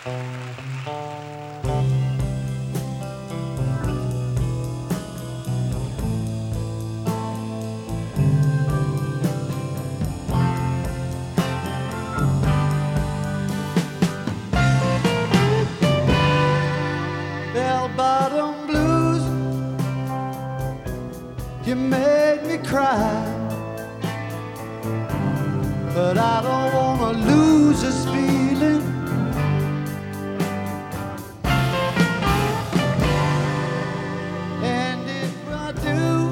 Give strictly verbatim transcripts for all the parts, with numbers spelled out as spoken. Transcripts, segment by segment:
Bell-bottom blues, you made me cry, but I don't wanna lose this feeling. And if I do,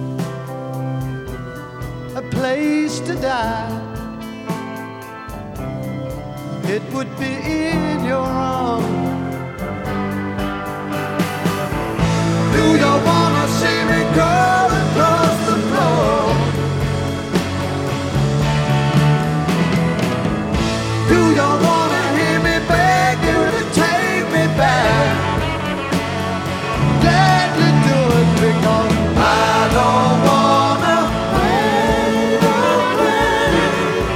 a place to die, it would be in your arms. Do you wanna see me crawl across the floor? Do you wanna hear me beg you to take me back? Gladly do it because I don't wanna wait away.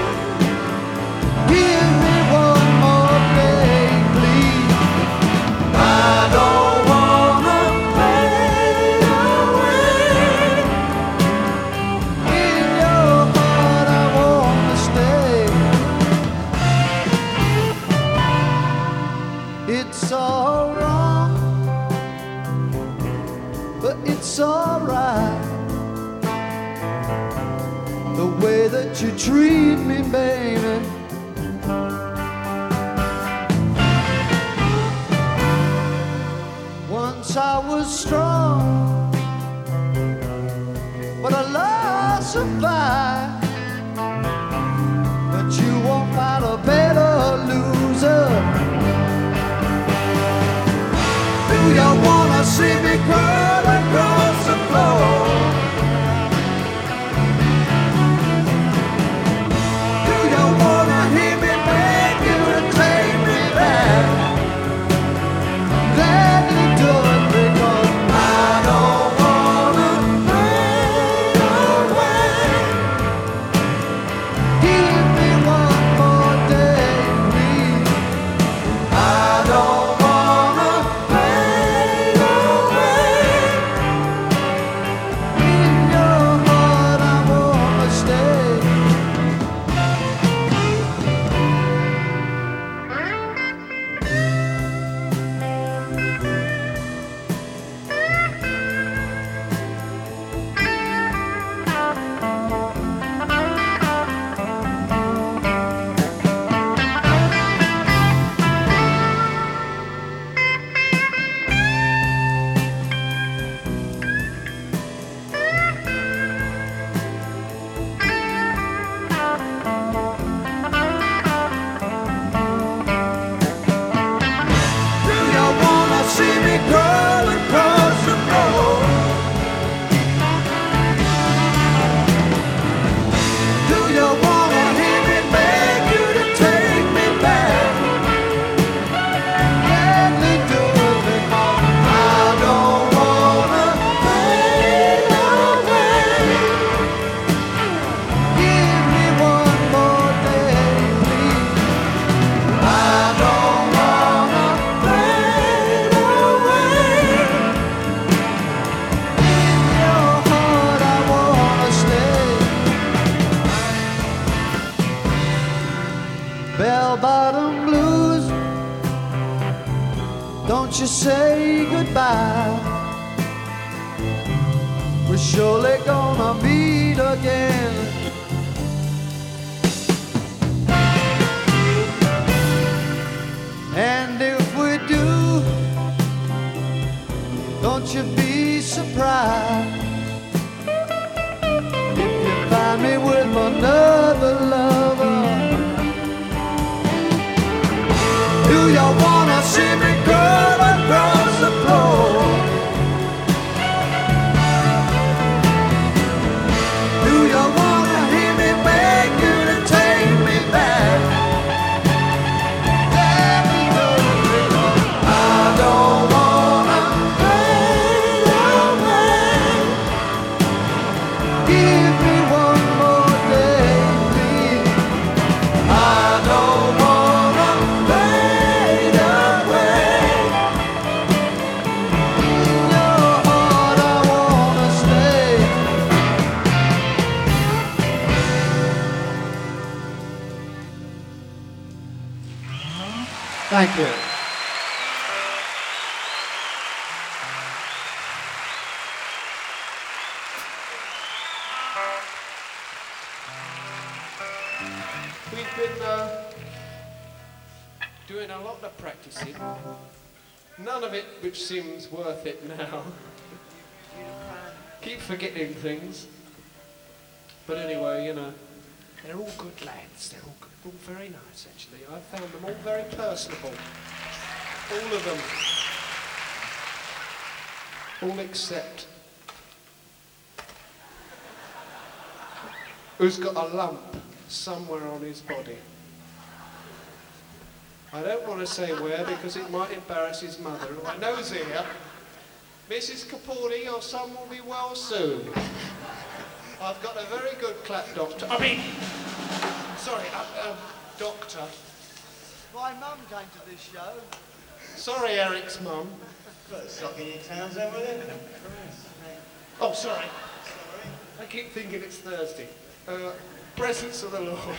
Give me one more day, please. I don't wanna wait away. In your heart I wanna stay. It's all wrong, but it's all right. The way that you treat me, baby. Once I was strong, but I lost a fight. But you won't find a better loser. Do you wanna see me crawl across the floor? Do you wanna hear me beg you to take me back? Gladly do it because I don't wanna wait away. Give me one more day, please. I don't wanna wait away. In your heart I wanna stay. Do you wanna see me crawl across the floor? Do you wanna hear me beg you to take me back? Gladly do it because I don't wanna wait away. Give me one more day, please. I don't wanna wait away. In your heart I wanna stay. Bell-bottom blues, don't you say goodbye. We're surely gonna meet again. And if we do, don't you be surprised if you find me with another lover. Do you wanna see me crawl across the floor? Do you wanna hear me beg you to take me back? Let me know because I don't wanna wait away. Give me one more day, please. I don't wanna wait away. Thank you. We've been uh, doing a lot of practicing. None of it which seems worth it now. Keep forgetting things. But anyway, you know, they're all good lads. They're all good. All very nice, actually. I found them all very personable. All of them. All except who's got a lump somewhere on his body. I don't want to say where because it might embarrass his mother. I know he's here. Missus Capaldi, your son will be well soon. I've got a very good clap doctor. I mean, sorry, uh, uh, doctor. My mum came to this show. Sorry, Eric's mum. Got a sock in your towns over there? Oh, sorry. Sorry. I keep thinking it's Thursday. Uh, presence of the Lord.